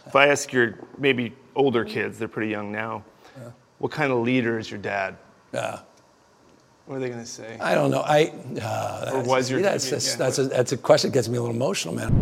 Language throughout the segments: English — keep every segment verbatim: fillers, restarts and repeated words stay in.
If I ask your maybe older kids, they're pretty young now, yeah. what kind of leader is your dad? Yeah. What are they going to say? I don't know. I uh, or was your that's I mean, a, yeah, that's a that's a question that gets me a little emotional, man.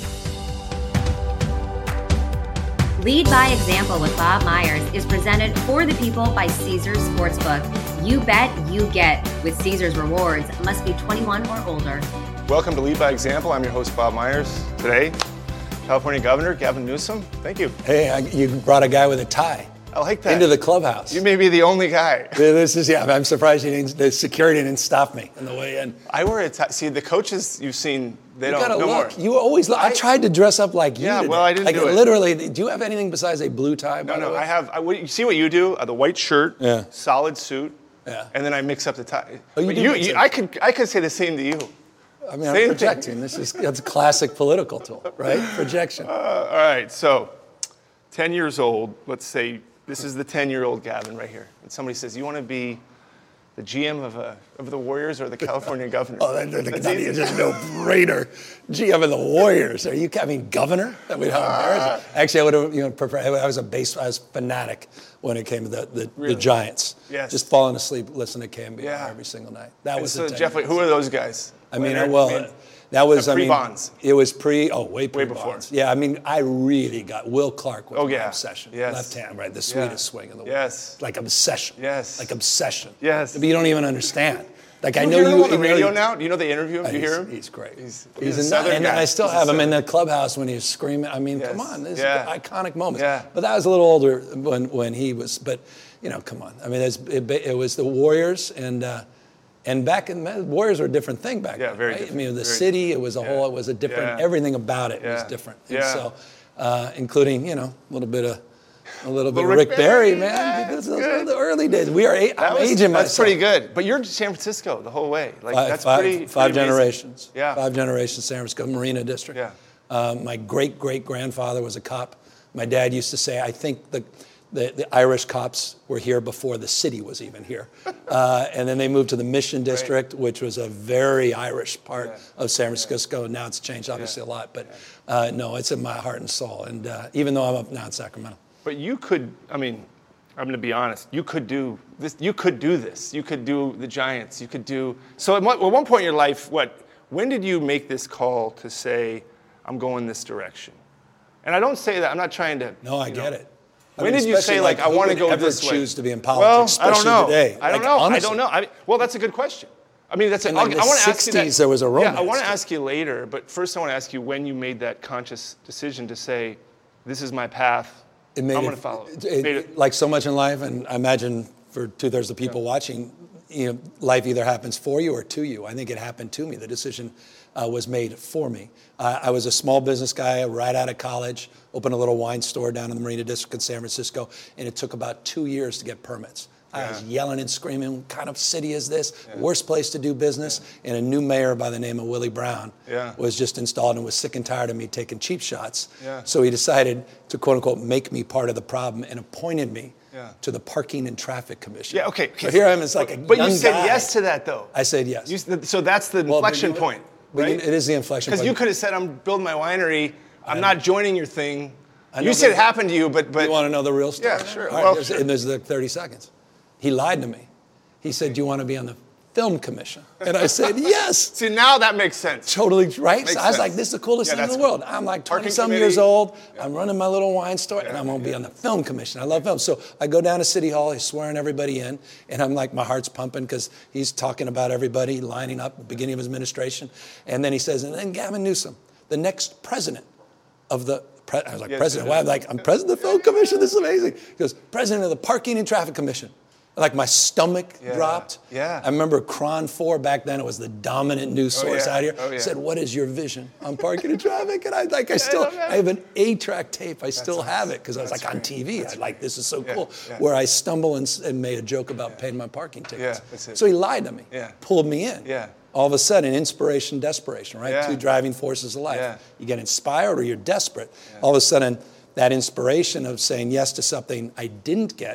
Lead by Example with Bob Myers is presented for the people by Caesars Sportsbook. You bet, you get with Caesars Rewards. Must be twenty-one or older. Welcome to Lead by Example. I'm your host, Bob Myers. Today, California Governor Gavin Newsom. Thank you. Hey, I, you brought a guy with a tie. I like that. Into the clubhouse. You may be the only guy. This is, yeah, I'm surprised you didn't, the security didn't stop me on the way in. I wear a tie. See, the coaches you've seen, they you don't, gotta no look. more. You always look. I, I tried to dress up like you Yeah, today. well, I didn't like, do it. Literally, do you have anything besides a blue tie, by No, the no, way? I have, I, you see what you do? Uh, the white shirt, yeah. solid suit, yeah. and then I mix up the tie. Oh, you but do you, mix you it. I could I could say the same to you. I mean, Same I'm projecting. thing. This is that's a classic political tool, right? Projection. Uh, all right, so ten years old, let's say this is the ten-year-old Gavin right here. And somebody says, you want to be the G M of, a, of the Warriors or the California Governor? Oh, that, that, that's that, just no brainer. G M of the Warriors. Are you, I mean, Governor? That would how embarrassing. Actually, I would have, you know, prefer, I was a base, I was fanatic when it came to the, the, really? the Giants. Yes. Just falling asleep, listening to K M B R yeah. every single night. That and was so the Jeff, wait, who are those guys? I mean, Leonard, well, I mean, that was, uh, I mean, pre-Bonds. It was pre, oh, way pre Way before. Bonds. Yeah, I mean, I really got, Will Clark was oh, my yeah. obsession. Yes. Left hand, right, the yeah. sweetest swing in the world. Yes. Like obsession. Yes. Like obsession. Yes. But you don't even understand. Like I you know hear him you on the you radio know, now. Do you know they interview him? Do you he's, hear him? He's great. He's, he's, he's a, a southern and guy. I still he's have him in the clubhouse when he was screaming. I mean, yes. come on, this yeah. is iconic moments. Yeah. But that was a little older when when he was. But you know, come on. I mean, it, it was the Warriors and. Uh, And back in the Warriors were a different thing back yeah, then. Very right? different. I mean, the very city, it was a yeah. whole, it was a different, yeah. everything about it yeah. was different. And yeah. so, uh, including, you know, a little bit of, a little bit Little of Rick, Rick Barry, Barry, man. yeah, Those that's are good. the early days. We are, eight, That I'm was, aging that's myself. pretty good. But you're San Francisco the whole way. Like Five, that's five, pretty. five pretty generations. Yeah. Five generations, San Francisco, Marina District. Yeah. Um, my great great grandfather was a cop. My dad used to say, I think the. The, the Irish cops were here before the city was even here. Uh, and then they moved to the Mission District, right. which was a very Irish part yeah. of San Francisco. And now it's changed obviously yeah. a lot. But uh, no, it's in my heart and soul. And uh, even though I'm up now in Sacramento. But you could, I mean, I'm going to be honest, you could do this. You could do this. You could do the Giants. You could do, so at one, at one point in your life, what, when did you make this call to say, I'm going this direction? And I don't say that, I'm not trying to. No, I you get know, it. When I mean, did you say, like, like I want to go ever this way? choose to be in politics, well, I don't especially know. today? I don't like, know. Honestly. I don't know. I mean, well, that's a good question. I mean, that's. A, like I want to ask you that. there was a romance. Yeah, I want to ask you later, but first I want to ask you when you made that conscious decision to say, "This is my path. It made I'm it, going to follow it." it, it, it. Like so much in life, and I imagine for two thirds of the people yeah. watching, you know, life either happens for you or to you. I think it happened to me. The decision uh, was made for me. Uh, I was a small business guy right out of college, opened a little wine store down in the Marina District in San Francisco, and it took about two years to get permits. Yeah. I was yelling and screaming, what kind of city is this? Yeah. Worst place to do business. Yeah. And a new mayor by the name of Willie Brown yeah. was just installed and was sick and tired of me taking cheap shots. Yeah. So he decided to, quote unquote, make me part of the problem and appointed me yeah. to the Parking and Traffic Commission. Yeah, okay. So here I am as like a But young you said guy. yes to that, though. I said yes. You, so that's the well, inflection you, point, but right? You, it is the inflection point. Because you could have said, I'm building my winery. I'm I not joining your thing. I You said it happened to you, but... but you want to know the real story? Yeah, sure. All right, well, there's, sure. And there's the thirty seconds. He lied to me. He said, do you want to be on the film commission? And I said, yes. See, now that makes sense. Totally, right? Makes so I was sense. like, this is the coolest Yeah, thing in the cool. world. I'm like Parking twenty-some committee. years old. Yeah. I'm running my little wine store, yeah, and I'm going to yeah. be on the film commission. I love film. So I go down to City Hall. He's swearing everybody in. And I'm like, my heart's pumping because he's talking about everybody lining up at the beginning of his administration. And then he says, and then Gavin Newsom, the next president of the... Pre- I was like, yes, president? yeah. Why? I'm like, I'm president of the film commission? This is amazing. He goes, president of the Parking and Traffic Commission. Like my stomach yeah. dropped. Yeah. I remember Cron four back then. It was the dominant news source oh, yeah. out here. Oh, yeah. Said, "What is your vision on parking and traffic?" And I like, I still, I have an eight-track tape. I That's still awesome. have it because I was That's like on great. T V. That's I like this is so yeah. cool. Yeah. Where I stumble and, and made a joke about paying my parking tickets. Yeah, that's it. So he lied to me. Yeah. Pulled me in. Yeah. All of a sudden, inspiration, desperation, right? Yeah. Two driving forces of life. Yeah. You get inspired or you're desperate. Yeah. All of a sudden, that inspiration of saying yes to something I didn't get. Yeah.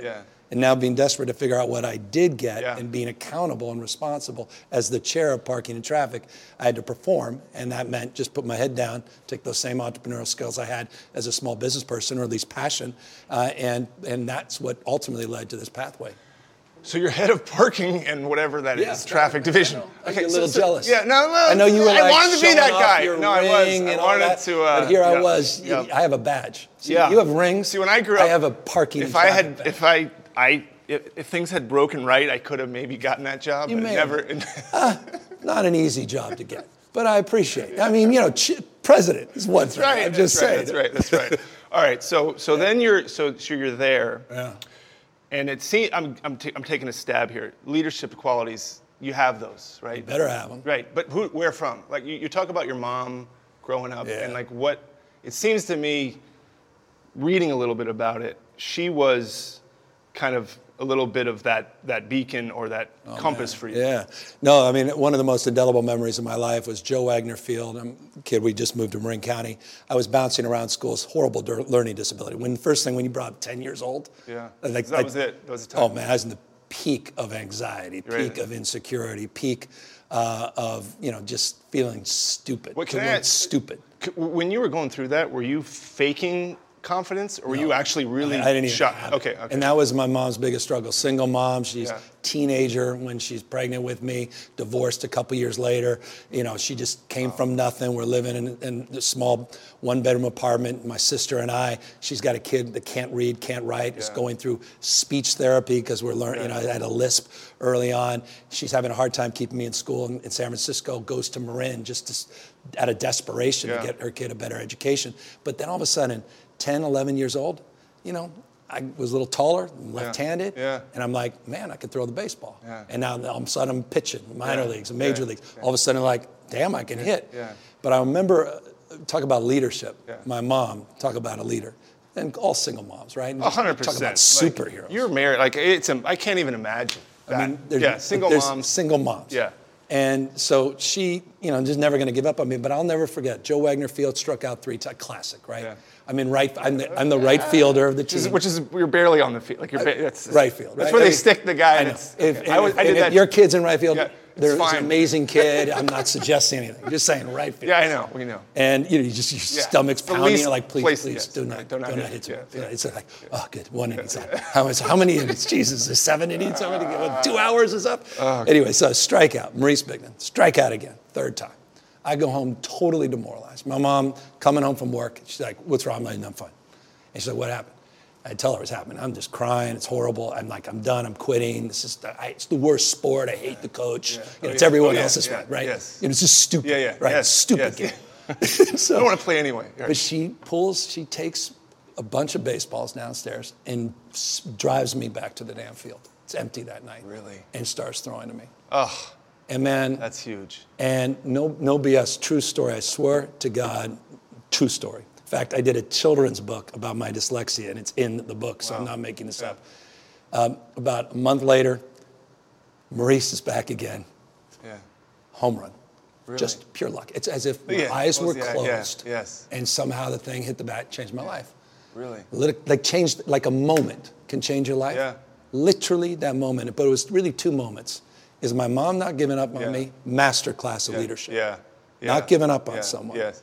And now being desperate to figure out what I did get Yeah. and being accountable and responsible as the chair of parking and traffic, I had to perform. And that meant just put my head down, take those same entrepreneurial skills I had as a small business person, or at least passion. Uh, and, and that's what ultimately led to this pathway. So you're head of parking and whatever that is, Yeah. traffic division. I'm a little jealous. Yeah, no, no. I know you were I like wanted to be showing that off guy. your No, I was. ring I and all wanted that, to. Uh, but here I yeah, was. yeah. I have a badge. See, Yeah. you have rings. See, when I grew I up, have a parking. If and I traffic had, badge. if I, I, if, if things had broken right, I could have maybe gotten that job. You but may it never. uh, not an easy job to get, but I appreciate it. I mean, you know, ch- president is one thing. right. I'm just that's right, saying. That's right. That's right. All right. So, so then you're, so, so you're there. Yeah. And it seems I'm, I'm, t- I'm taking a stab here. Leadership qualities, you have those, right? You better have them. Right, but who, where from? Like you, you talk about your mom growing up, Yeah. and like what? It seems to me, reading a little bit about it, she was kind of a little bit of that that beacon or that compass for you. Yeah. No, I mean, one of the most indelible memories of my life was Joe Wagner Field. I'm a kid, we just moved to Marin County. I was bouncing around schools, horrible dur- learning disability. When first thing, when you brought up ten years old. Yeah. Like, that like- was it. That was the time. Oh man, I was in the peak of anxiety, peak Right. of insecurity, peak uh, of, you know, just feeling stupid. What can The I word ask- stupid. C- When you were going through that, were you faking confidence, or were you actually really I didn't even shocked? have it. Okay, okay. And that was my mom's biggest struggle. Single mom, she's Yeah. teenager when she's pregnant with me, divorced a couple years later. You know, she just came from nothing. We're living in, in a small one-bedroom apartment, my sister and I. She's got a kid that can't read, can't write, is Yeah. going through speech therapy because we're learning, you know, I had a lisp early on. She's having a hard time keeping me in school in, in San Francisco, goes to Marin just to, s- out of desperation Yeah. to get her kid a better education. But then all of a sudden, ten, eleven years old, you know, I was a little taller, left-handed, Yeah. and I'm like, man, I could throw the baseball. Yeah. And now all of a sudden I'm pitching, minor Yeah. leagues and major Yeah. leagues. All of a sudden, like, damn, I can hit. Yeah. But I remember, uh, talk about leadership. Yeah. My mom, talk about a leader. And all single moms, right? A hundred percent. Talk about Like, superheroes. You're married. Like it's. A, I can't even imagine. That. I mean, there's, yeah, single there's moms. Single moms. Yeah. And so she, you know, just never going to give up on me. But I'll never forget. Joe Wagner Field struck out three times. Classic, right? Yeah. I'm in right. I'm the, I'm the right fielder of the Which is, team. which is you're barely on the field. Like you're ba- that's right field. That's right? where I they mean, stick the guy. I and know. it's, If, okay. and I, was, if, I did and if that. your kid's in right field, Yeah, it's there's fine. an amazing kid. I'm not suggesting anything. Just saying right field. Yeah, I know. We know. And you know, you just your Yeah. stomach's It's the pounding. least You're like, please, place- please, yes, do not, right, do do not, not hit hit. him. Yeah, yeah. It's like, oh, good, one inning's up. How, much, how many innings? Jesus, there's seven innings. How many? What, two hours is up. Anyway, so strikeout. Maurice Bignan, strikeout again, third time. I go home totally demoralized. My mom coming home from work. She's like, "What's wrong?" I'm like, "I'm fine." And she's like, "What happened?" I tell her what's happening. I'm just crying. It's horrible. I'm like, I'm done. I'm quitting. This is the, I, it's the worst sport. I hate the coach. Yeah. You know, Oh, it's yeah. everyone Oh, yeah. else's Yeah. fault, right? Yes. You know, it's just stupid. Yeah, yeah. Right. Yes. Stupid Yes. game. So, I don't want to play anyway. Right. but she pulls, she takes a bunch of baseballs downstairs and s- drives me back to the damn field. It's empty that night. Really? And starts throwing to me. Oh, And man, that's huge. and no, no B S, true story. I swear to God, true story. In fact, I did a children's book about my dyslexia, and it's in the book, so I'm Wow. not making this Yeah. up. Um, about a month later, Maurice is back again, Yeah. home run. Really? Just pure luck. It's as if my Yeah, eyes were close, yeah, closed, yeah, yes. and somehow the thing hit the bat, changed my life. Really? Lit- Like changed, like a moment can change your life. Yeah. Literally that moment, but it was really two moments. Is my mom not giving up on Yeah. me? Master class of Yeah. leadership. Yeah. yeah. Not giving up on Yeah. someone. Yes.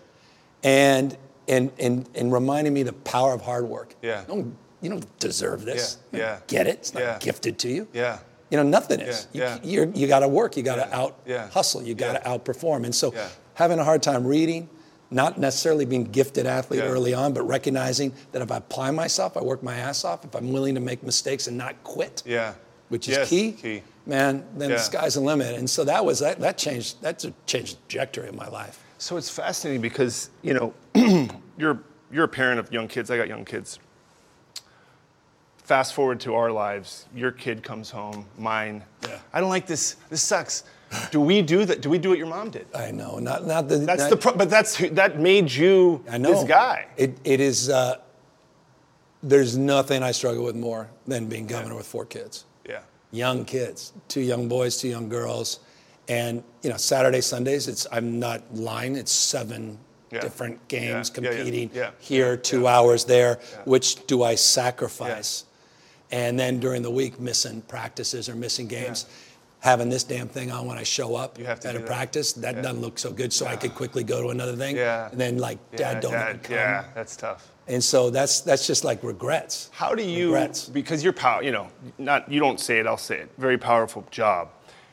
And, and, and, and reminding me the power of hard work. Yeah. You don't, you don't deserve this. Yeah, You yeah. don't get it. It's not Yeah. gifted to you. Yeah. You know, nothing is. Yeah, You, yeah. you're, you got to work. You got to Yeah, out yeah, hustle. You got to yeah. outperform. And so Yeah. having a hard time reading, not necessarily being gifted athlete Yeah. early on, but recognizing that if I apply myself, I work my ass off, if I'm willing to make mistakes and not quit, Yeah. which is Yes, key, key. man, then Yeah. the sky's the limit. And so that was, that, that changed, that's a changed the trajectory of my life. So it's fascinating because, you know, you're you're a parent of young kids. I got young kids. Fast forward to our lives. Your kid comes home, mine. Yeah. I don't like this. This sucks. Do we do that? Do we do what your mom did? I know, not, not the. That's not, the pro- but that's who, that made you I know. this guy. It, it is, uh, there's nothing I struggle with more than being governor with four kids. Yeah. Young kids, two young boys, two young girls. And, you know, Saturday, Sundays, it's, I'm not lying, it's seven Yeah. different games Yeah, yeah, yeah, competing yeah, here, yeah, two yeah. hours there. Yeah. Which do I sacrifice? and then during the week missing practices or missing games. Yeah. Having this damn thing on when I show up at a that. practice, that yeah. doesn't look so good, so yeah. I could quickly go to another thing. Yeah. And then, like, Dad, yeah, don't Dad, even come. Yeah, that's tough. And so that's that's just like regrets. How do you, regrets. because you're power, you know, not you don't say it, I'll say it. Very powerful job.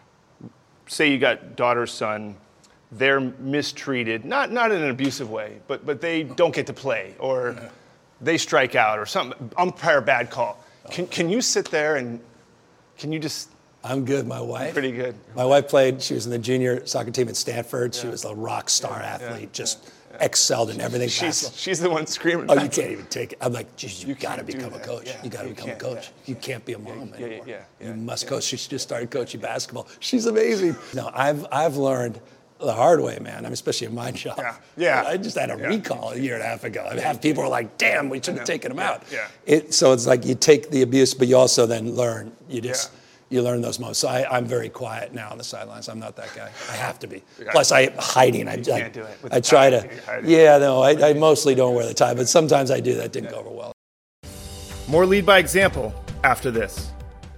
Say you got daughter, son, they're mistreated, not not in an abusive way, but but they don't get to play, or yeah. they strike out, or something, umpire bad call. Can can you sit there and can you just? I'm good. My wife. Pretty good. My wife played. She was in the junior soccer team at Stanford. Yeah. She was a rock star yeah. athlete. Yeah. Just yeah. excelled in everything. She's, she's the one screaming. Oh, you can't even take it. I'm like, geez, you, you got to become a coach. Yeah. You got to become a coach. Yeah. You can't be a mom yeah. anymore. Yeah. Yeah. Yeah. You must yeah. coach. She just started coaching basketball. She's amazing. No, I've I've learned the hard way, man. I mean, especially in my job. Yeah. yeah. I just had a yeah. recall a year and a half ago. I mean, half people are like, damn, we should have taken him yeah. out. Yeah. It, so it's like you take the abuse, but you also then learn. You just. Yeah. You learn those moments. So I, I'm very quiet now on the sidelines. I'm not that guy. I have to be. Plus, I hiding. I, you I, can't do it with I the try tie. to. Yeah, no, I, I mostly don't wear the tie, but sometimes I do. That didn't yeah. go over well. More Lead by Example after this.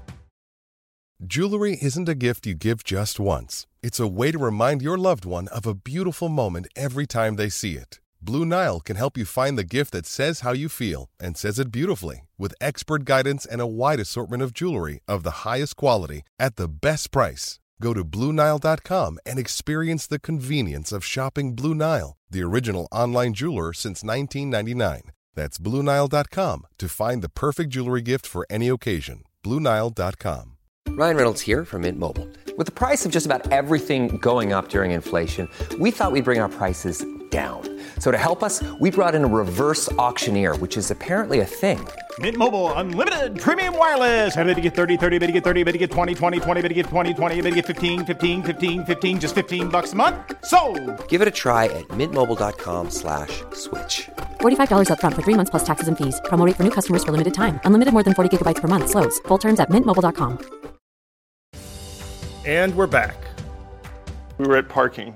Jewelry isn't a gift you give just once. It's a way to remind your loved one of a beautiful moment every time they see it. Blue Nile can help you find the gift that says how you feel and says it beautifully, with expert guidance and a wide assortment of jewelry of the highest quality at the best price. Go to Blue Nile dot com and experience the convenience of shopping Blue Nile, the original online jeweler since nineteen ninety-nine. That's Blue Nile dot com to find the perfect jewelry gift for any occasion. Blue Nile dot com. Ryan Reynolds here from Mint Mobile. With the price of just about everything going up during inflation, we thought we'd bring our prices down. So to help us, we brought in a reverse auctioneer, which is apparently a thing. Mint Mobile Unlimited Premium Wireless. How to get thirty, thirty, bit to get thirty, bit to get twenty, twenty, twenty, bit to get twenty, twenty, bit to get fifteen, fifteen, fifteen, fifteen, just fifteen bucks a month? Sold! Give it a try at mintmobile.com slash switch. forty-five dollars up front for three months plus taxes and fees. Promo rate for new customers for limited time. Unlimited more than forty gigabytes per month. Slows full terms at mint mobile dot com. And we're back. We were at parking.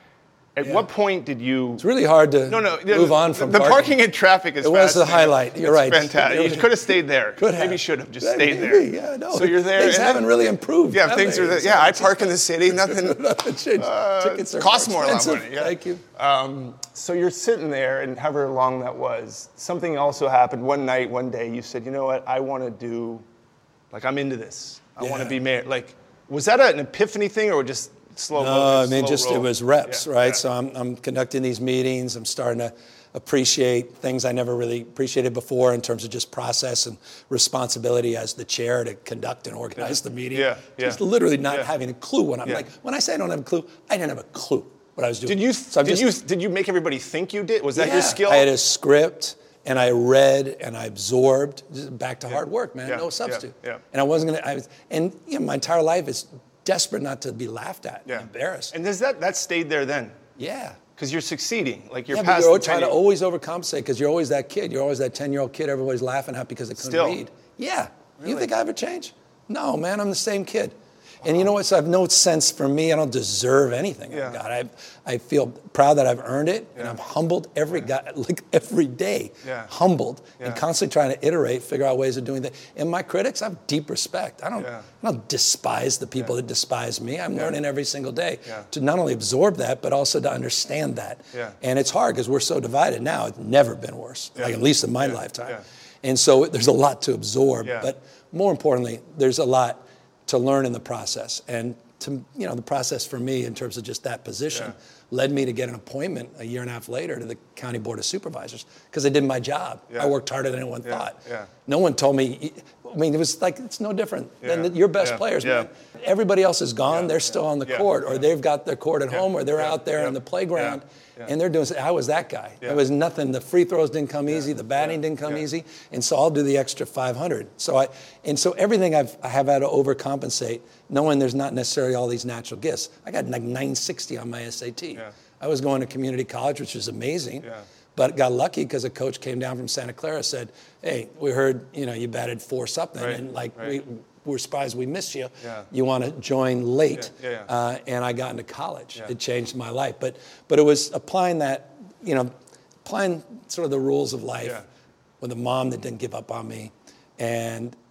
At yeah. what point did you... It's really hard to no, no, move on from the parking. parking and traffic is It was the highlight. You're it's right. Fantastic. You could have stayed there. Could have. Maybe should have just Maybe, stayed there. Yeah, no. So you're there. Things haven't then, really improved. Yeah, things they? are... The, yeah, I park in the city. Nothing... nothing changed. Uh, Tickets are costs more more expensive. money. Yeah. Thank you. Um, so you're sitting there, and however long that was, something also happened one night, one day. You said, you know what? I want to do... Like, I'm into this. I yeah. want to be mayor. Like, was that an epiphany thing, or just... Slow no, roll, I mean, slow just roll. it was reps, yeah, right? Yeah. So I'm, I'm conducting these meetings. I'm starting to appreciate things I never really appreciated before in terms of just process and responsibility as the chair to conduct and organize yeah. the meeting. Yeah, yeah. Just literally not yeah. having a clue when I'm yeah. like, when I say I don't have a clue, I didn't have a clue what I was doing. Did you, so did, just, you, did you make everybody think you did? Was that yeah, your skill? I had a script. And I read and I absorbed. Just back to yeah. hard work, man. Yeah. No substitute. Yeah. Yeah. And I wasn't gonna. I was, and you know, my entire life is desperate not to be laughed at, yeah. and embarrassed. And does that that stayed there then? Yeah. Because you're succeeding, like you're yeah, past but you're the trying to ten- always overcompensate because you're always that kid. You're always that ten-year-old kid everybody's laughing at because they couldn't Still. read. Yeah. Really? You think I ever changed? No, man. I'm the same kid. And you know what? So I have no sense for me. I don't deserve anything yeah. I've got. I, I feel proud that I've earned it, yeah. and I'm humbled every guy, like every day. Yeah. Humbled yeah. and constantly trying to iterate, figure out ways of doing things. And my critics, I have deep respect. I don't, yeah. I don't despise the people yeah. that despise me. I'm yeah. learning every single day yeah. to not only absorb that, but also to understand that. Yeah. And it's hard because we're so divided now. It's never been worse, yeah. like at least in my yeah. lifetime. Yeah. And so there's a lot to absorb, yeah. but more importantly, there's a lot to learn in the process. And to, you know, the process for me in terms of just that position yeah. led me to get an appointment a year and a half later to the County Board of Supervisors because I did my job. Yeah. I worked harder than anyone yeah. thought. Yeah. No one told me, I mean, it was like, it's no different yeah. than your best yeah. players, yeah. man. Everybody else is gone, yeah. they're still on the yeah. court, or yeah. they've got their court at yeah. home, or they're yeah. out there yeah. in the playground, yeah. Yeah. and they're doing, I was that guy. Yeah. There was nothing, the free throws didn't come yeah. easy, the batting yeah. didn't come yeah. easy, and so I'll do the extra five hundred. So I, and so everything I've, I have had to overcompensate, knowing there's not necessarily all these natural gifts. I got like nine sixty on my S A T. Yeah. I was going to community college, which was amazing. Yeah. But got lucky because a coach came down from Santa Clara, said, hey, we heard, you know, you batted four something, right. and like right. we, we're surprised we missed you. Yeah. You want to join late. Yeah. Yeah, yeah. Uh, and I got into college. Yeah. It changed my life. But but it was applying that, you know, applying sort of the rules of life yeah. with a mom that didn't give up on me, and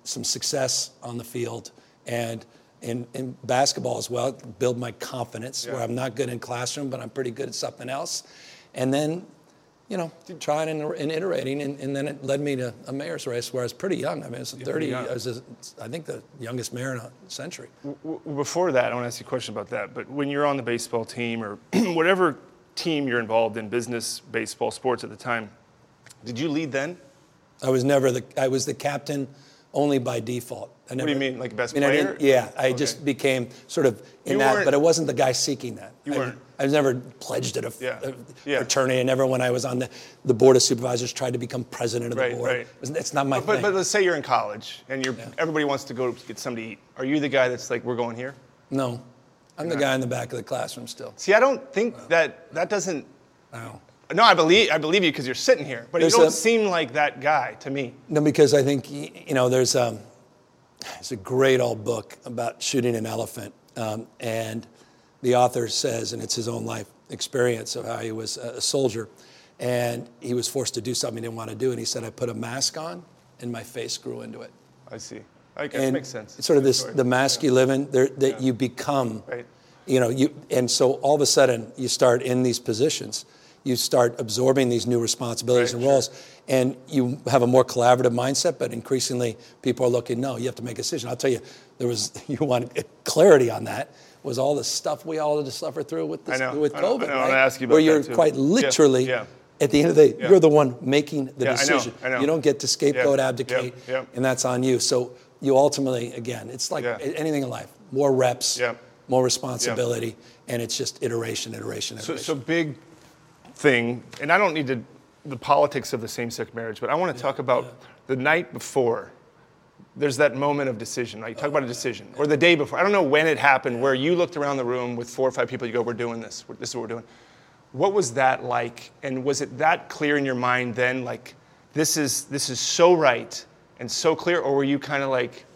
some success on the field, and in, in basketball as well, build my confidence, yeah. where I'm not good in classroom, but I'm pretty good at something else. And then, you know, trying and, and iterating, and, and then it led me to a mayor's race where I was pretty young. I mean, I was thirty, I was, a, I think, the youngest mayor in a century. Before that, I want to ask you a question about that, but when you're on the baseball team or whatever team you're involved in, business, baseball, sports at the time, did you lead then? I was never the, I was the captain only by default. I never, what do you mean, like best I mean, player? I didn't, yeah, I okay. just became sort of in you that, but I wasn't the guy seeking that. You I, weren't. I was never pledged at a, yeah. a yeah. fraternity, and never when I was on the, the board of supervisors tried to become president of the right, board. Right. It's not my but, thing. But, but let's say you're in college, and you're, yeah. everybody wants to go get something to eat. Are you the guy that's like, we're going here? No. I'm you're the not. guy in the back of the classroom still. See, I don't think no. that, that doesn't, no. No, I believe I believe you because you're sitting here, but there's you don't a, seem like that guy to me. No, because I think, you know, there's um, it's a great old book about shooting an elephant, um, and the author says, and it's his own life experience of how he was a soldier, and he was forced to do something he didn't want to do, and he said, I put a mask on, and my face grew into it. I see. I guess and makes sense. It's sort of this, the mask yeah. you live in, there, that yeah. you become, right. you know, you, and so all of a sudden you start in these positions. You start absorbing these new responsibilities right, and roles, sure. and you have a more collaborative mindset, but increasingly people are looking, no, you have to make a decision. I'll tell you, there was, you want clarity on that, was all the stuff we all had to suffer through with, this, I know, with I know, COVID, I know, right? I ask you about where you're that too. quite literally, yeah, yeah. at the end of the day, yeah. you're the one making the yeah, decision. I know, I know. You don't get to scapegoat, yeah. abdicate, yeah. Yeah. and that's on you. So you ultimately, again, it's like yeah. anything in life, more reps, yeah. more responsibility, yeah. and it's just iteration, iteration, iteration. So, so big thing, and I don't need to, the politics of the same-sex marriage, but I want to yeah, talk about yeah. the night before. There's that moment of decision, right? You talk oh, about a decision. Yeah. Or the day before. I don't know when it happened, where you looked around the room with four or five people, you go, we're doing this. This is what we're doing. What was that like? And was it that clear in your mind then, like, this is this is so right and so clear? Or were you kind of like,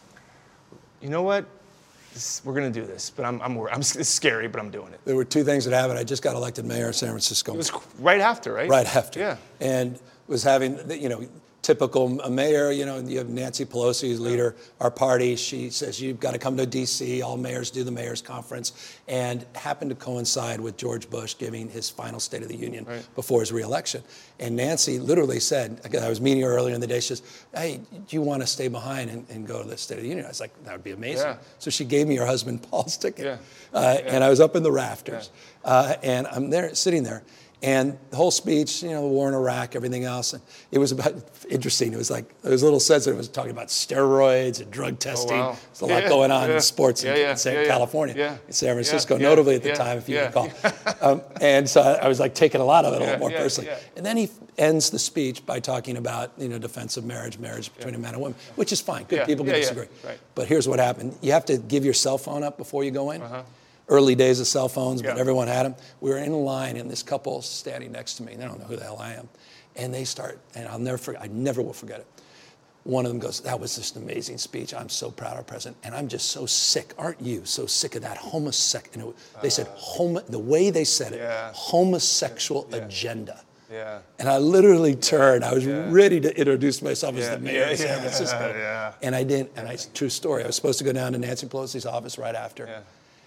you know what? This, we're going to do this, but I'm, I'm, I'm, it's scary, but I'm doing it. There were two things that happened. I just got elected mayor of San Francisco. It was right after, right? Right after. Yeah. And was having, you know, typical mayor, you know, you have Nancy Pelosi, who's leader our party. She says, you've got to come to D C. All mayors do the mayor's conference. And happened to coincide with George Bush giving his final State of the Union right. before his reelection. And Nancy literally said, I was meeting her earlier in the day, she says, hey, do you want to stay behind and, and go to the State of the Union? I was like, that would be amazing. Yeah. So she gave me her husband Paul's ticket. Yeah. Uh, yeah. And I was up in the rafters. Yeah. Uh, and I'm there, sitting there. And the whole speech, you know, the war in Iraq, everything else, and it was about, interesting. It was like, there was a little sense that it was talking about steroids and drug testing. Oh, wow. There's a yeah, lot going on yeah, in sports yeah, in, yeah, in San yeah, California, yeah, in San Francisco, yeah, notably at the yeah, time, if you yeah, recall. yeah. um, and so I, I was like taking a lot of it a yeah, little more yeah, personally. Yeah. And then he ends the speech by talking about, you know, defense of marriage, marriage between yeah. a man and woman, which is fine. Good yeah, people can yeah, disagree. Yeah, right. But here's what happened. You have to give your cell phone up before you go in. Uh-huh. Early days of cell phones, but yeah. everyone had them. We were in a line, and this couple standing next to me. They don't know who the hell I am. And they start, and I'll never forget, I never will forget it. One of them goes, that was just an amazing speech. I'm so proud of our president. And I'm just so sick, aren't you, so sick of that homosexual, they said, homo, the way they said it, yeah. homosexual yeah. agenda. Yeah. And I literally turned. I was yeah. ready to introduce myself yeah. as the mayor yeah. of San Francisco. Yeah. And I didn't, and I, true story, I was supposed to go down to Nancy Pelosi's office right after. Yeah.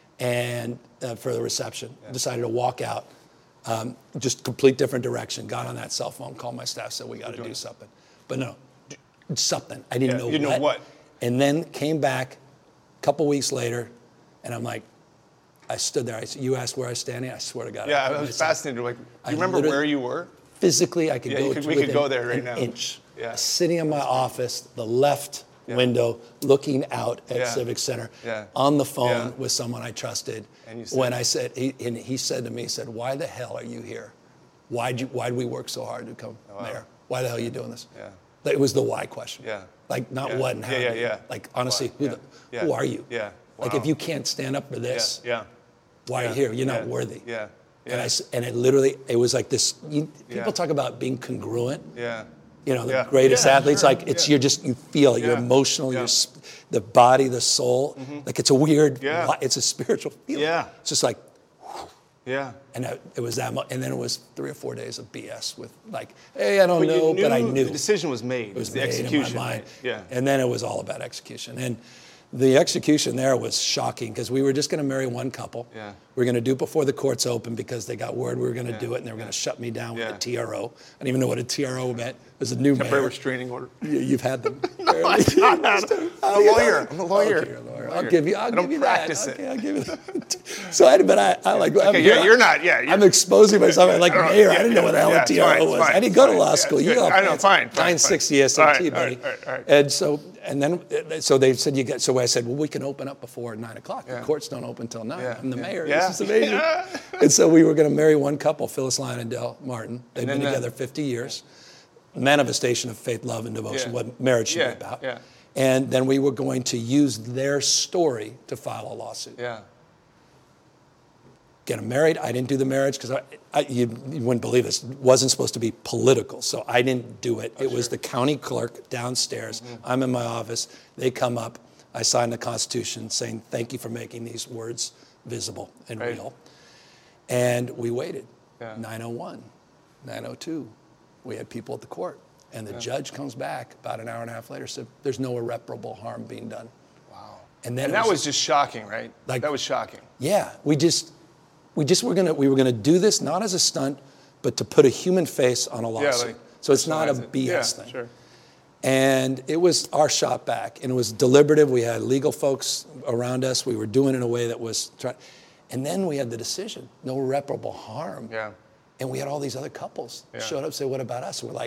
And uh, for the reception, yeah. decided to walk out, um, just complete different direction. Got on that cell phone, called my staff, said we got to do something. But no, something. I didn't yeah, know you what. know what. And then came back a couple weeks later, and I'm like, I stood there. I said, you asked where I was standing. I swear to God. Yeah, I, I was myself. fascinated. Like, do I you remember where you were? Physically, I could yeah, go. Could, to we could go within there right an now. Inch. Yeah. Sitting in my office, the left. Yeah. window, looking out at yeah. Civic Center, yeah. on the phone yeah. with someone I trusted. And you said, when I said, he, and he said to me, he said, why the hell are you here? Why'd you, why'd we work so hard to come oh, wow. mayor? Why the hell are you doing this? Yeah. It was the why question. Yeah. Like not yeah. what and how. Yeah, yeah, yeah. Like honestly, who, yeah. the, yeah. who are you? Yeah. Wow. Like if you can't stand up for this, yeah. yeah. why yeah. are you here? You're yeah. not worthy. Yeah. yeah. And I and it literally, it was like this. You, people yeah. talk about being congruent. Yeah. You know, the yeah. greatest yeah, athletes, sure. like it's, yeah. you're just, you feel it, yeah. you're emotional, yeah. you're, the body, the soul, mm-hmm. like it's a weird, yeah. it's a spiritual feeling. Yeah. It's just like, Yeah. And it it was that much. And then it was three or four days of B S with like, hey, I don't But you know, knew but I knew. the decision was made. It was the made execution. in my mind. Right? Yeah. And then it was all about execution. And the execution there was shocking because we were just going to marry one couple. Yeah. We were going to do it before the courts opened because they got word we were going to Yeah. do it and they were going to shut me down Yeah. with a T R O. I didn't even know what a T R O meant. It was a new Temporary mayor. restraining order. You- You've had them. No, I did not have them. I'm a lawyer. I'm a lawyer. Okay, you're a lawyer. Lawyer. I'll give you. I'll I don't give you practice that. it. Okay, I'll give you that. So I, but I, I like. I'm Okay, here. you're, you're not. Yeah. You're, I'm exposing myself. I'm like I don't- mayor. yeah, I didn't know yeah, what the hell yeah, a it's T R O fine, it's was. fine, I didn't go to fine. law Yeah, school. it's You good. know, I know, fancy. fine, fine, nine fine. sixty S A T, All right, buddy. all right, all right. And so, and then, uh, so they said you get. So I said, well, we can open up before nine o'clock. Yeah. The courts don't open till nine. Yeah, I'm the yeah, mayor. yeah. This is amazing. Yeah. And so we were going to marry one couple, Phyllis Lyon and Del Martin. They've And been then the- together fifty years. Manifestation of faith, love, and devotion. Yeah. What marriage should Yeah, be about. yeah. And then we were going to use their story to file a lawsuit. Yeah. Get them married. I didn't do the marriage because I, I, you, you wouldn't believe this. It wasn't supposed to be political, so I didn't do it. Oh, it was the county clerk downstairs. Mm-hmm. I'm in my office. They come up. I signed the Constitution saying, thank you for making these words visible and Right. real. And we waited. Yeah. nine oh one, nine oh two. We had people at the court. And the judge comes back about an hour and a half later, said, there's no irreparable harm being done. Wow. And then And it that was- was just shocking, right? Like- that was shocking. Yeah, we just, we just were gonna, we were gonna do this not as a stunt, but to put a human face on a lawsuit. like, so it's not a personalize it. B S Yeah, thing. sure. And it was our shot back, and it was deliberative. We had legal folks around us. We were doing it in a way that was trying. And then we had the decision, no irreparable harm. Yeah. And we had all these other couples Yeah. showed up, say, what about us? And we're like,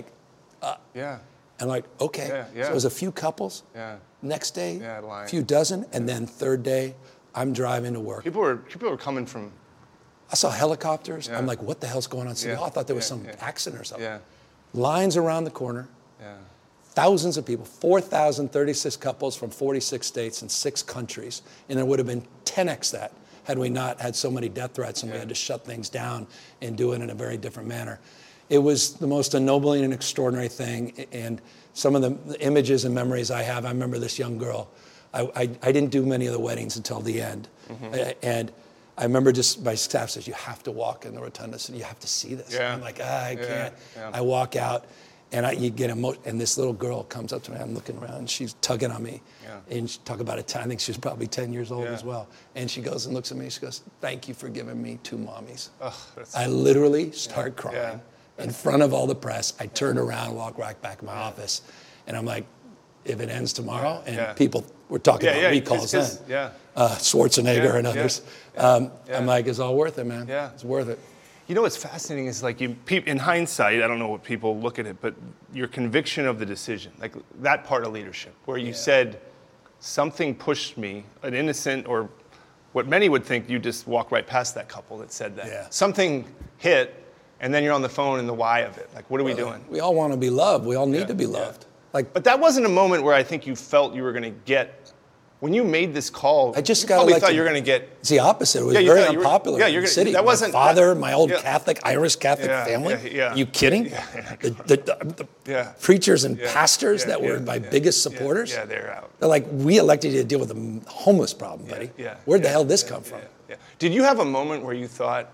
Yeah. and like, okay. Yeah, yeah. So it was a few couples. Yeah. Next day, Yeah, a lying. few dozen, and then third day, I'm driving to work. People were people were coming from. I saw helicopters. Yeah. I'm like, what the hell's going on? City Yeah. Hall? I thought there was Yeah, some yeah. accident or something. Yeah. Lines around the corner. Yeah. Thousands of people, four thousand thirty-six couples from forty-six states and six countries. And there would have been ten x that had we not had so many death threats and we Yeah. had to shut things down and do it in a very different manner. It was the most ennobling and extraordinary thing. And some of the the images and memories I have, I remember this young girl. I, I, I didn't do many of the weddings until the end. A- And I remember just my staff says, you have to walk in the rotunda, so you have to see this. Yeah. I'm like, ah, I Yeah, can't. yeah. I walk out, and I, you get emotional. And this little girl comes up to me. I'm looking around, and she's tugging on me. Yeah. And she talk about a ten, I think she was probably ten years old Yeah. as well. And she goes and looks at me. She goes, "Thank you for giving me two mommies." Ugh, that's, I literally start crying Yeah. in front of all the press. I turn around, walk right back in my office, and I'm like, if it ends tomorrow, and Yeah. people were talking yeah, about yeah. recalls it's- then, it's- Yeah. uh, Schwarzenegger Yeah, and yeah, others. yeah, Um, yeah. I'm like, it's all worth it, man. Yeah. It's worth it. You know what's fascinating is like you, peop- in hindsight, I don't know what people look at it, but your conviction of the decision, like that part of leadership, where you said something pushed me, an innocent or what many would think you just walk right past that couple that said that. Yeah. Something hit, and then you're on the phone and the why of it. Like, what are we doing? We all want to be loved. We all need Yeah, to be yeah. loved. Like, But that wasn't a moment where I think you felt you were going to get. When you made this call, I just you gotta probably like thought to- you were going to get. it's the opposite. It was Yeah, you very thought you were- unpopular yeah, in you're the gonna- city. that My wasn't- father, that- my old yeah. Catholic, Irish Catholic Yeah, family. yeah, yeah. Are you kidding? Yeah, yeah. The, the, the, the Yeah. preachers and Yeah, pastors yeah, that were yeah, my yeah, biggest yeah, supporters. Yeah, they're out. They're like, we elected you to deal with the homeless problem, buddy. Yeah, Where'd the yeah, hell this yeah, come from? yeah, yeah. Did you have a moment where you thought,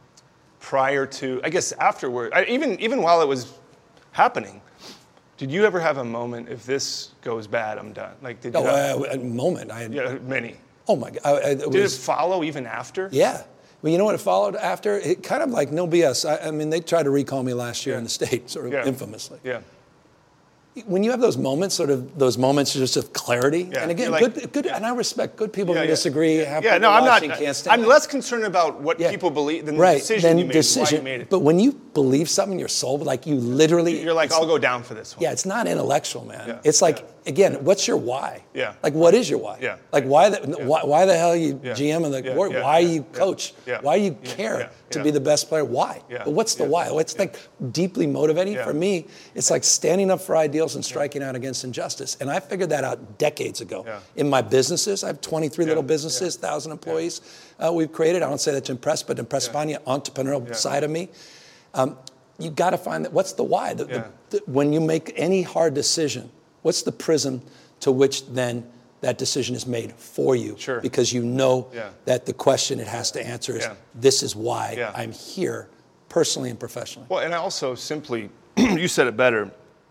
prior to, I guess afterward, I, even even while it was happening, did you ever have a moment? If this goes bad, I'm done. Like, did you? No, have, uh, a moment. I had, yeah, many. Oh my God. I, I, it Did was, it follow even after? Yeah. Well, you know what it followed after? It kind of like no B S. I, I mean, they tried to recall me last year Yeah. in the state, sort of Yeah. infamously. Yeah. When you have those moments, sort of those moments just of clarity, Yeah, and again, you're like- good, good, and I respect good people Yeah, can yeah. disagree. Have Yeah, people no, I'm not. watching, can't stand I'm it. less concerned about what Yeah. people believe than right. the decision then you made, decision. why you made it. But when you believe something in your soul, like you literally, You're like, it's- I'll go down for this one. yeah, it's not intellectual, man. Yeah, It's like, yeah. again, what's your why? Yeah. Like, what is your why? Yeah. Like, why the, Yeah. why, why the hell are you Yeah. G M of the Yeah, board? yeah, Why yeah, you yeah, coach? yeah, Why you yeah, care yeah, to yeah. be the best player? Why? Yeah, But what's the yeah, why? It's yeah. like deeply motivating Yeah. for me. It's like standing up for ideals and striking out against injustice. And I figured that out decades ago. Yeah. In my businesses, I have twenty-three Yeah, little businesses, one thousand employees uh, we've created. I don't say that to impress, but impress upon the entrepreneurial Yeah. side of me. Um, you got to find that. What's the why? The, Yeah. the, the, when you make any hard decision, what's the prism to which then that decision is made for you. Sure. Because you know Yeah. that the question it has to answer is, Yeah. this is why Yeah. I'm here, personally and professionally. Well, and I also simply, you said it better.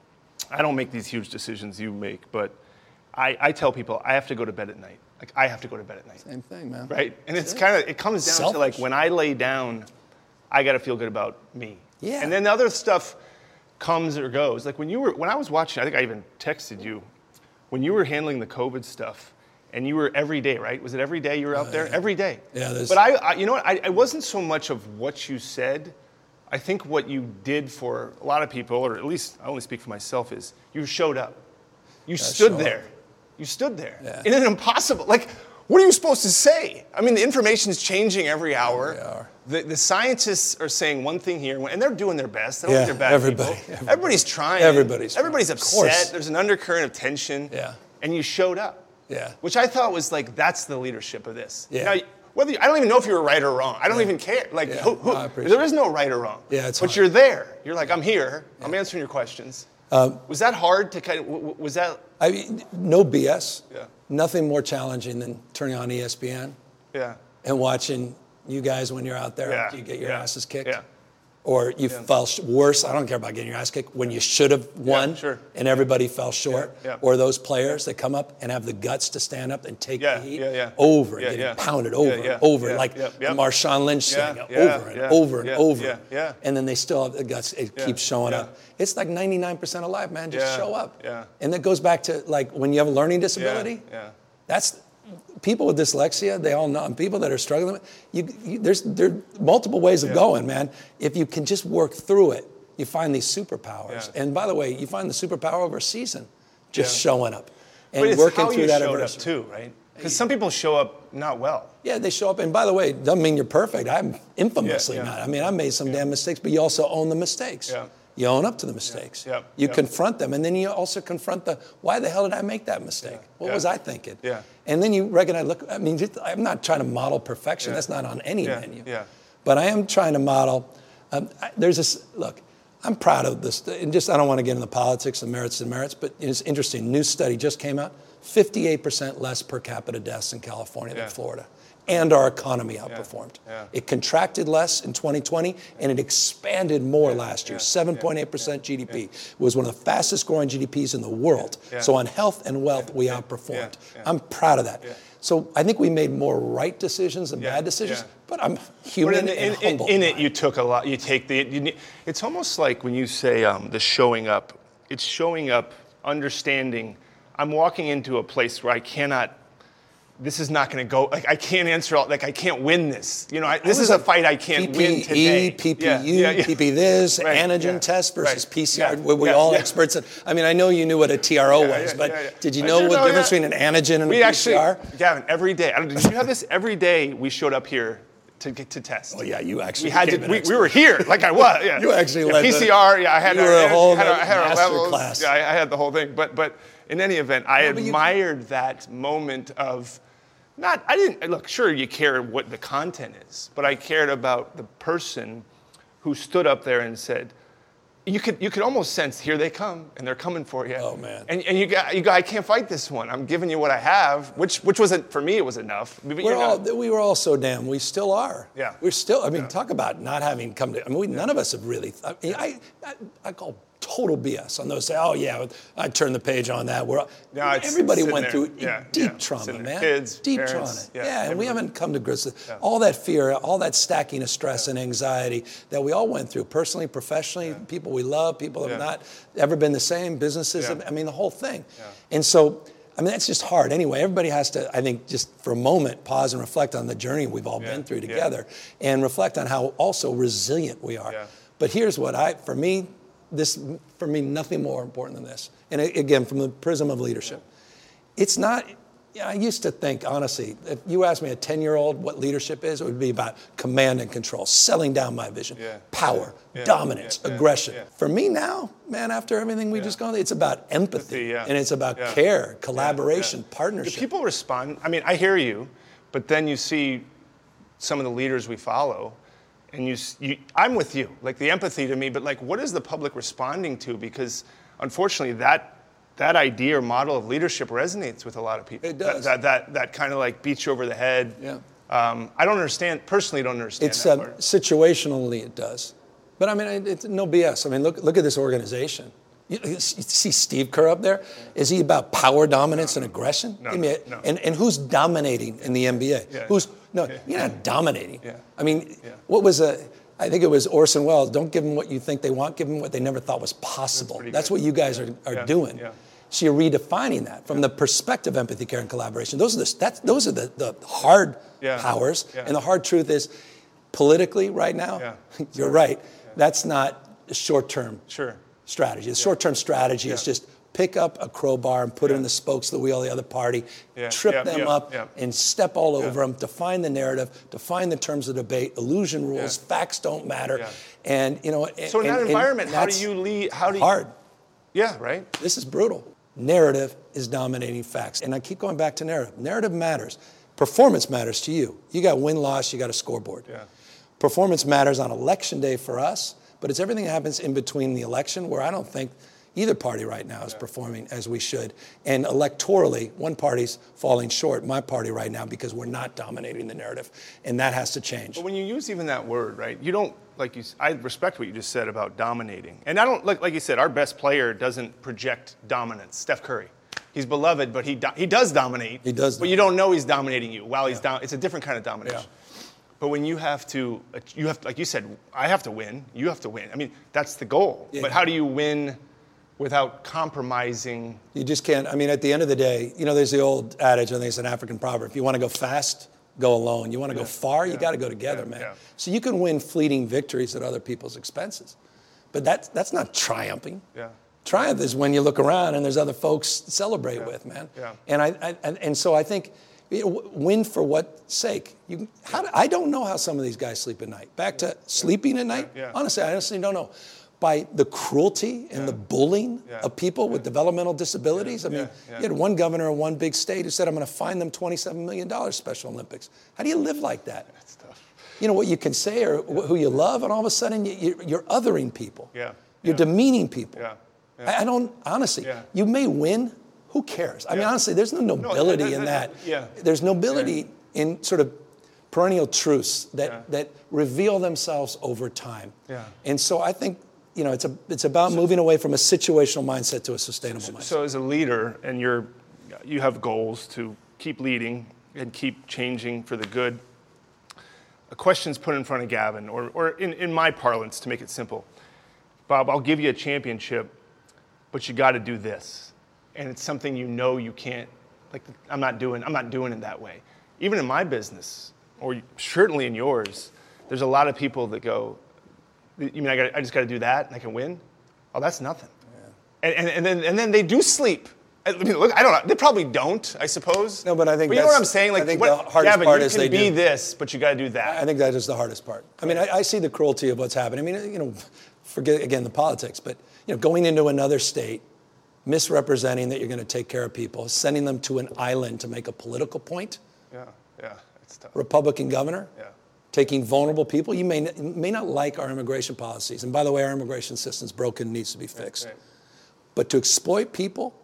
I don't make these huge decisions you make, but I, I tell people I have to go to bed at night. Like I have to go to bed at night. Same thing, man. Right? And it's kind of, it comes down Selfish. to like when I lay down, I got to feel good about me. Yeah. And then the other stuff comes or goes. Like when you were, when I was watching, I think I even texted you, when you were handling the COVID stuff, and you were every day, right? Was it every day you were out there? yeah. Every day. Yeah, there's- But I, I, you know what? I, it wasn't so much of what you said. I think what you did for a lot of people, or at least I only speak for myself, is you showed up. You stood show there. up. You stood there. Yeah. In an impossible, like, what are you supposed to say? I mean, the information's changing every hour. Every hour. The, the scientists are saying one thing here, and they're doing their best. They don't Yeah, think they're bad everybody, people. everybody. Everybody's trying. Everybody's Everybody's trying. Of upset. course. There's an undercurrent of tension. Yeah. And you showed up. Yeah. Which I thought was like, that's the leadership of this. Yeah. Now, whether you, I don't even know if you were right or wrong. I don't even care. Like, Yeah. who, who, No, I appreciate there is no right or wrong. Yeah, it's But hard. you're there. You're like, I'm here. I'm answering your questions. Um, was that hard to kind of, w- w- was that, I mean, no B S. Yeah. Nothing more challenging than turning on E S P N yeah. and watching you guys when you're out there, Yeah. you get your Yeah. asses kicked. Yeah. Or you fell sh- worse. I don't care about getting your ass kicked when you should have won, sure. and everybody fell short. Yeah, yeah. Or those players that come up and have the guts to stand up and take Yeah, the heat yeah, yeah. over, Yeah, getting yeah. pounded over Yeah, yeah, and over, yeah, like yeah, yeah. the Marshawn Lynch Yeah, thing, yeah, over and yeah, over and yeah, over. yeah, yeah. And then they still have the guts. It Yeah, keeps showing yeah. up. It's like ninety-nine percent of life, man. Just Yeah, show up. yeah. And that goes back to like when you have a learning disability. Yeah. That's people with dyslexia. They all know. And people that are struggling, you, you, there's there are multiple ways of Yeah. going, man. If you can just work through it, you find these superpowers. Yeah. And by the way, you find the superpower over a season, just Yeah. showing up and But it's working how through you that showed adversity. up too, right? Because some people show up not well. Yeah, they show up. And by the way, it doesn't mean you're perfect. I'm infamously Yeah, yeah. not. I mean, I made some damn mistakes, but you also own the mistakes. Yeah. You own up to the mistakes. Yeah, You yeah. confront them, and then you also confront the, why the hell did I make that mistake? What yeah. was I thinking? Yeah. And then you recognize, look, I mean, just, I'm not trying to model perfection. Yeah. That's not on any Yeah, menu. yeah. But I am trying to model, um, I, there's this, look, I'm proud of this, and just, I don't want to get into politics and merits and merits, but it's interesting. New study just came out, fifty-eight percent less per capita deaths in California Yeah. than Florida. And our economy outperformed. yeah. It contracted less in twenty twenty, and it expanded more last year. yeah, seven point eight percent G D P. It was one of the fastest growing G D Ps in the world. Yeah. So on health and wealth, we outperformed. yeah, yeah. I'm proud of that. Yeah. So I think we made more right decisions than Yeah, bad decisions, yeah. but I'm But human in, and in, in, humble. in it, you took a lot. You take the. You, ne- it's almost like when you say um, the showing up. It's showing up, understanding. I'm walking into a place where I cannot. This is not going to go. Like I can't answer all. Like I can't win this. You know, I, this was is a like fight I can't win today. P P E, Yeah, P P U, yeah, yeah. P P this, Right, antigen yeah, test versus right, P C R. yeah, Were we yeah, all yeah. experts at, I mean, I know you knew what a T R O Yeah, was, yeah, but yeah, yeah. did you I know do what the know, difference yeah. between an antigen and We a actually, P C R? Gavin, every day. I don't, did you have this? Every day we showed up here to get to test. Oh, yeah, you actually We had to. became an We, we expert. were here, like I was. Yeah. You actually yeah, led the- P C R. Yeah, I had. you our, were a whole had our, I had our master levels. class. Yeah, I, I had the whole thing. But but in any event, I but you- admired that moment of. Not, I didn't, look, sure you care what the content is, but I cared about the person who stood up there and said, you could you could almost sense, here they come, and they're coming for you. Oh, man. And, and you got, you got, I can't fight this one. I'm giving you what I have, which which wasn't, for me, it was enough. But We're you're all, not- we were all so damn, we still are. Yeah. We're still, I mean, talk about not having come to, I mean, we, none of us have really, I, mean, I, I, I call total B S on those say, oh yeah, I turned the page on that. We're, No, it's everybody sitting went there. through Yeah, deep yeah, trauma, sitting there. man. Kids, deep parents, trauma. yeah, Yeah, and we everybody. haven't come to grips with Yeah. all that fear, all that stacking of stress and anxiety that we all went through, personally, professionally, people we love, people have Yeah. not ever been the same, businesses, Yeah. have, I mean, the whole thing. And so, I mean, that's just hard. Anyway, everybody has to, I think, just for a moment, pause and reflect on the journey we've all Yeah, been through yeah. together and reflect on how also resilient we are. Yeah. But here's what I, for me, this, for me, nothing more important than this. And a- again, from the prism of leadership, it's not, yeah, I used to think, honestly, if you asked me a ten-year-old what leadership is, it would be about command and control, selling down my vision, Yeah. power, Yeah. dominance, Yeah. Yeah. aggression. Yeah. For me now, man, after everything we've Yeah. just gone through, it's about empathy, Empathy, yeah. and it's about Yeah. care, Yeah, collaboration, yeah. partnership. Do people respond? I mean, I hear you, but then you see some of the leaders we follow, and you, s- you, I'm with you. Like the empathy to me, but like, what is the public responding to? Because unfortunately, that that idea or model of leadership resonates with a lot of people. It does. That, that, that, that kind of like beats you over the head. Yeah. Um, I don't understand, personally don't understand It's that uh, part. situationally it does. But I mean, it, it's no B S. I mean, look, look at this organization. You, you see Steve Kerr up there? Is he about power dominance and aggression? No, Give me a- no. And, and who's dominating in the N B A? Yeah. Who's no? You're not dominating. Yeah. I mean, Yeah. what was a? I think it was Orson Welles. Don't give them what you think they want. Give them what they never thought was possible. pretty That's good. what you guys are, are Yeah. doing. Yeah. So you're redefining that from the perspective, empathy, care, and collaboration. Those are the that's, those are the, the hard Yeah. powers. Yeah. And the hard truth is, politically right now, Yeah. you're right. That's not a short-term Sure. strategy. The short-term strategy is Yeah. just pick up a crowbar and put it Yeah. in the spokes of the wheel of the other party, Yeah. trip Yeah. them Yeah. up, Yeah. and step all Yeah. over them, define the narrative, define the terms of debate, illusion rules, Yeah. facts don't matter. Yeah. And, you know, So in and- that and environment, how do that's you lead? How do you? hard. Yeah, right. This is brutal. Narrative is dominating facts. And I keep going back to narrative. Narrative matters. Performance matters to you. You got win-loss, you got a scoreboard. Yeah. Performance matters on election day for us, but it's everything that happens in between the election where I don't think either party right now is performing as we should. And electorally, one party's falling short, my party right now, because we're not dominating the narrative. And that has to change. But when you use even that word, right? You don't like you. s- I respect what you just said about dominating, and I don't like like you said. Our best player doesn't project dominance. Steph Curry, he's beloved, but he do, he does dominate. He does But you don't know he's dominating you while he's down. It's a different kind of domination. Yeah. But when you have to, you have like you said, I have to win. You have to win. I mean, that's the goal. Yeah. But how do you win without compromising? You just can't. I mean, at the end of the day, you know, there's the old adage, I think it's an African proverb. If you want to go fast, go alone. You want to go far, you got to go together, Yeah. man. Yeah. So you can win fleeting victories at other people's expenses. But that's, that's not triumphing. Yeah. Triumph is when you look around and there's other folks to celebrate with, man. Yeah. And, I, I, and, and so I think, you know, win for what sake? You, how do, I don't know how some of these guys sleep at night. Back to sleeping at night? Yeah. Honestly, I honestly don't know. By the cruelty and the bullying Yeah. of people with developmental disabilities. I mean, Yeah. Yeah. you had one governor in one big state who said, I'm going to fine them twenty-seven million dollars Special Olympics. How do you live like that? That's tough. You know what you can say or wh- who you love, and all of a sudden you, you're, you're othering people. Yeah. You're Yeah. demeaning people. Yeah. I, I don't, honestly, Yeah. you may win. Who cares? I mean, Yeah. honestly, there's no nobility that- in that- that. yeah. There's nobility in sort of perennial truths that, Yeah. that reveal themselves over time. Yeah. And so I think, you know, it's, a, it's about moving away from a situational mindset to a sustainable mindset. So as a leader, and you're, you have goals to keep leading and keep changing for the good. A question's put in front of Gavin, or, or in, in my parlance, to make it simple. Bob, I'll give you a championship, but you got to do this, and it's something you know you can't. Like I'm not doing, I'm not doing it that way. Even in my business, or certainly in yours, there's a lot of people that go, you mean I, got, I just got to do that and I can win? Oh, that's nothing. Yeah. And, and, and, then, and then they do sleep. I mean, look, I don't know. They probably don't, I suppose. No, but I think But you know what that's- I'm saying? Like, I think what, the hardest Gavin, part you is can they be do. this, but you got to do that. I think that is the hardest part. I mean, I, I see the cruelty of what's happening. I mean, you know, forget again the politics, but you know, going into another state, misrepresenting that you're going to take care of people, sending them to an island to make a political point. Yeah, yeah, it's tough. Republican governor, Yeah. taking vulnerable people. You may may not like our immigration policies, and by the way, our immigration system's broken, needs to be fixed. Right. But to exploit people,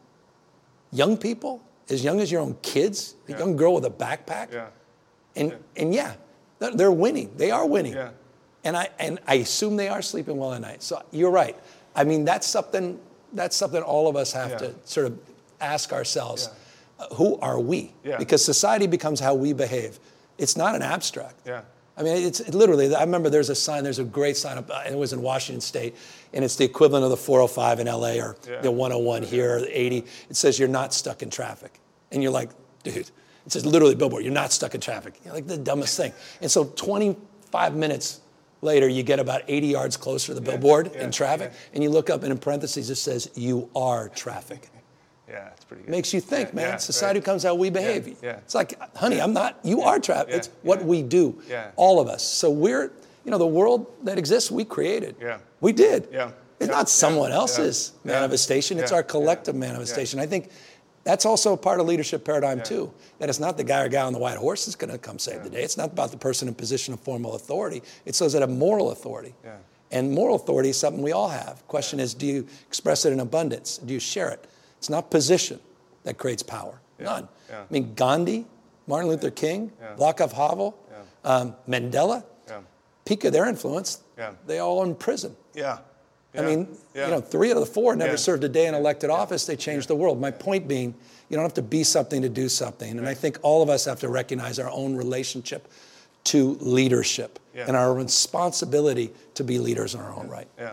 young people, as young as your own kids, a Yeah. young girl with a backpack, Yeah. and and yeah, they're, they're winning. They are winning. Yeah. And I and I assume they are sleeping well at night. So you're right. I mean, that's something that's something all of us have Yeah. to sort of ask ourselves. Uh, who are we? Yeah. Because society becomes how we behave. It's not an abstract. Yeah. I mean, it's it literally, I remember there's a sign, there's a great sign up, uh, it was in Washington State, and it's the equivalent of the four oh five in L A or Yeah. the one oh one here, or the eighty. It says, you're not stuck in traffic. And you're like, dude, it says literally billboard, you're not stuck in traffic. You're like the dumbest thing. And so twenty-five minutes later, you get about eighty yards closer to the billboard yeah, in traffic, yeah. and you look up and in parentheses it says, you are traffic. Yeah, it's pretty good. Makes you think, Yeah, man. yeah, Society right. becomes how we behave. Yeah, yeah. It's like, honey, I'm not, you are traffic. yeah, It's what yeah. we do, Yeah. all of us. So we're, you know, the world that exists, we created. Yeah. We did. Yeah. It's Yeah. not someone Yeah. else's Yeah. manifestation. It's Yeah. our collective Yeah. manifestation. I think that's also a part of leadership paradigm Yeah. too. That it's not the guy or gal on the white horse that's going to come save the day. It's not about the person in position of formal authority. It's those that have moral authority. Yeah. And moral authority is something we all have. Question is, do you express it in abundance? Do you share it? It's not position that creates power. Yeah. None. Yeah. I mean, Gandhi, Martin Luther King, Yeah. Václav Havel, Yeah. um, Mandela, Yeah. peak of their influence, Yeah. they all in prison. Yeah. I Yeah. mean, Yeah. you know, three out of the four never Yeah. served a day in elected office. They changed the world. My point being, you don't have to be something to do something. And I think all of us have to recognize our own relationship to leadership Yeah. and our responsibility to be leaders in our own right. Yeah.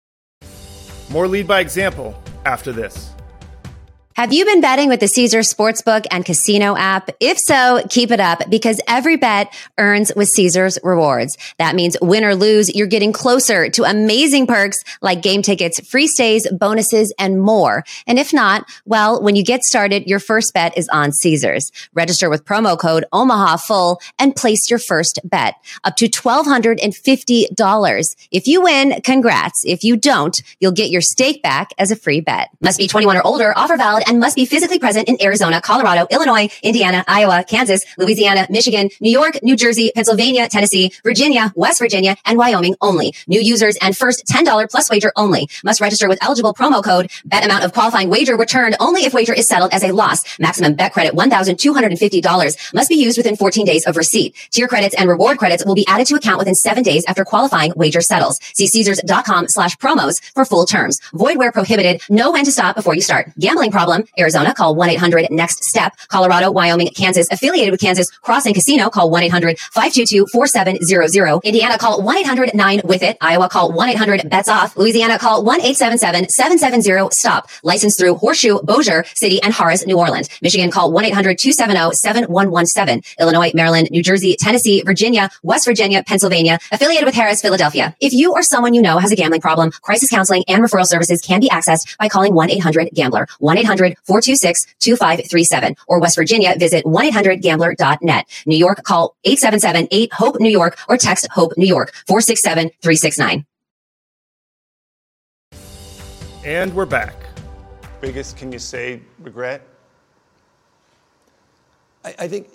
More Lead by Example after this. Have you been betting with the Caesars Sportsbook and Casino app? If so, keep it up because every bet earns with Caesars Rewards. That means win or lose, you're getting closer to amazing perks like game tickets, free stays, bonuses, and more. And if not, well, when you get started, your first bet is on Caesars. Register with promo code Omaha Full and place your first bet up to one thousand two hundred fifty dollars. If you win, congrats. If you don't, you'll get your stake back as a free bet. Must be twenty-one or older, offer valid, and must be physically present in Arizona, Colorado, Illinois, Indiana, Iowa, Kansas, Louisiana, Michigan, New York, New Jersey, Pennsylvania, Tennessee, Virginia, West Virginia, and Wyoming only. New users and first ten dollars plus wager only. Must register with eligible promo code. Bet amount of qualifying wager returned only if wager is settled as a loss. Maximum bet credit one thousand two hundred fifty dollars. Must be used within fourteen days of receipt. Tier credits and reward credits will be added to account within seven days after qualifying wager settles. See Caesars.com slash promos for full terms. Void where prohibited. Know when to stop before you start. Gambling problem? Arizona, call one eight hundred next step. Colorado, Wyoming, Kansas, affiliated with Kansas Crossing Casino, call one eight hundred five two two four seven zero zero. Indiana, call one eight hundred nine with it. Iowa, call one eight hundred bets off. Louisiana, call one eight seven seven seven seven zero stop. Licensed through Horseshoe, Bossier City, and Harris, New Orleans. Michigan, call one eight hundred two seven zero seven one one seven. Illinois, Maryland, New Jersey, Tennessee, Virginia, West Virginia, Pennsylvania, affiliated with Harris, Philadelphia. If you or someone you know has a gambling problem, crisis counseling and referral services can be accessed by calling one eight hundred gambler, one eight hundred four two six two five three seven, or West Virginia, visit one eight hundred gambler dot net. New York, call eight seven seven eight hope New York or text HOPE New York four six seven three six nine. And we're back. Biggest, can you say, regret? I, I think,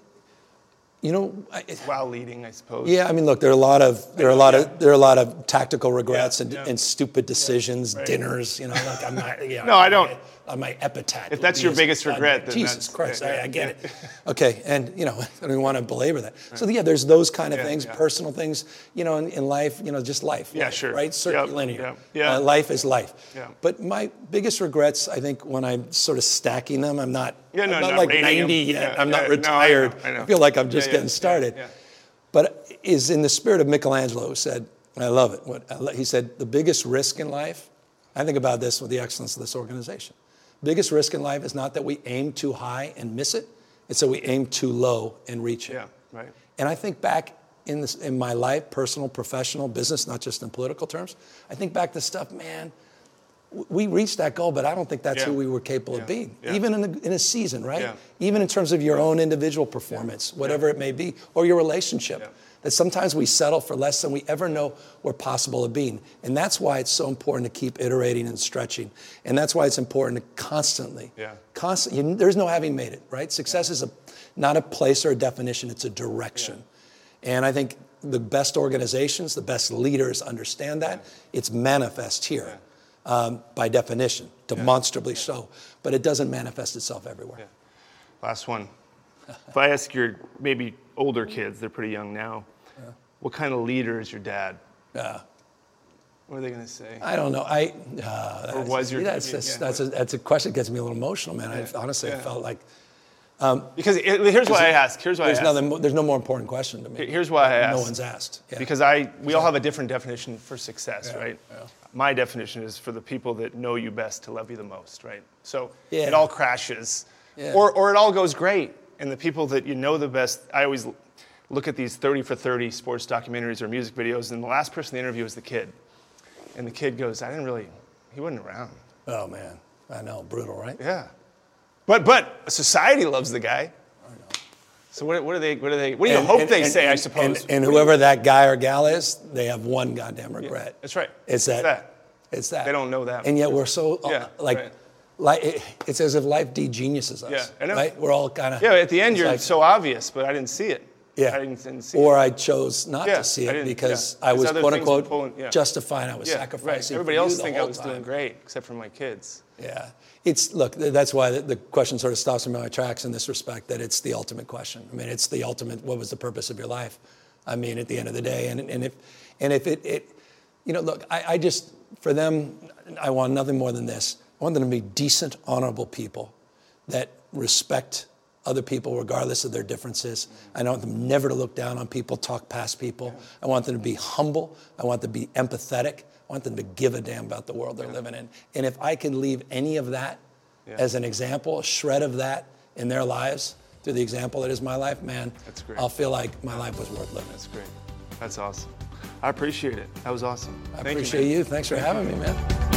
you know, I, While leading, I suppose. yeah, I mean, look, there are a lot of there are a lot Yeah. of there are a lot of tactical regrets Yeah, and, yeah. and stupid decisions, Right. dinners. You know, like I'm not. You know, No, I don't. On my epitaph. If that's your is- biggest regret, then Jesus that's- Christ, yeah, I, I get yeah. it. Okay, and you know, I don't even want to belabor that. So yeah, there's those kind of Yeah, things, yeah. personal things. You know, in, in life, you know, just life. Yeah, life, sure. Right, Yep, circular. yep, yeah. Uh, life is life. Yeah. But my biggest regrets, I think, when I'm sort of stacking them, I'm not. Yeah, no, I'm not, not like rating them. ninety yet. Yeah, I'm not yeah, no, I know, retired. I know. feel like I'm just Yeah, yeah, getting yeah, started. yeah. But is in the spirit of Michelangelo, who said, I love it. What I lo- he said, the biggest risk in life, I think about this with the excellence of this organization. Biggest risk in life is not that we aim too high and miss it, it's that we aim too low and reach it. Yeah, right. And I think back in this in my life, personal, professional, business, not just in political terms, I think back to stuff, man, w- we reached that goal, but I don't think that's Yeah. who we were capable Yeah. of being. Yeah. Even in a, in a season, right? Yeah. Even in terms of your own individual performance, whatever it may be, or your relationship. Yeah. That sometimes we settle for less than we ever know we're possible of being. And that's why it's so important to keep iterating and stretching. And that's why it's important to constantly, Yeah. constant, you, there's no having made it, right? Success is a, not a place or a definition, it's a direction. And I think the best organizations, the best leaders understand that. It's manifest here um, by definition, demonstrably so. But it doesn't manifest itself everywhere. Yeah. Last one. If I ask your maybe older kids, they're pretty young now, what kind of leader is your dad? Yeah. What are they going to say? I don't know. I uh, Or was your- that's, yeah, that's, yeah. that's, a, that's a question that gets me a little emotional, man. I honestly I yeah. felt like Because it, here's why I ask. Here's why I there's ask. nothing. mo- There's no more important question to me. Here's why I No asked. one's asked. Yeah. Because I, we all have a different definition for success, Yeah, right? yeah. My definition is for the people that know you best to love you the most, right? So Yeah. it all crashes, Yeah. or or it all goes great, and the people that you know the best. I always l- look at these thirty for thirty sports documentaries or music videos, and the last person they interview is the kid, and the kid goes, "I didn't really, he wasn't around." Oh man, I know, brutal, right? Yeah, but but society loves the guy. So what, what do they? What do they? What do you And- hope and- they and- say? I and- suppose. And, and whoever that guy or gal is, they have one goddamn regret. That's right. It's that. It's that. It's that. They don't know that. And yet we're so uh, Yeah, like, right. like it, it's as if life de-geniuses us. Yeah, I know. Right? We're all kind of. Yeah, at the end you're like, so obvious, but I didn't see it. Yeah. I didn't, didn't see or it. I chose not Yeah, to see I it didn't- because yeah. I There's was other quote things we're unquote pulling- yeah. justifying. I was Yeah, sacrificing. right. Everybody for else you the think I whole was time. doing great, except for my kids. Yeah. It's look. th- That's why the, the question sort of stops me in my tracks in this respect. That it's the ultimate question. I mean, it's the ultimate. What was the purpose of your life? I mean, at the end of the day, and and if and if it, it you know, look, I, I just for them, I want nothing more than this. I want them to be decent, honorable people that respect other people regardless of their differences. I want them never to look down on people, talk past people. I want them to be humble. I want them to be empathetic. I want them to give a damn about the world they're living in. And if I can leave any of that Yeah. as an example, a shred of that in their lives through the example that is my life, man, That's great. I'll feel like my life was worth living. That's great. That's awesome. I appreciate it. That was awesome. I Thank appreciate you, man. you. Thanks for having me, man.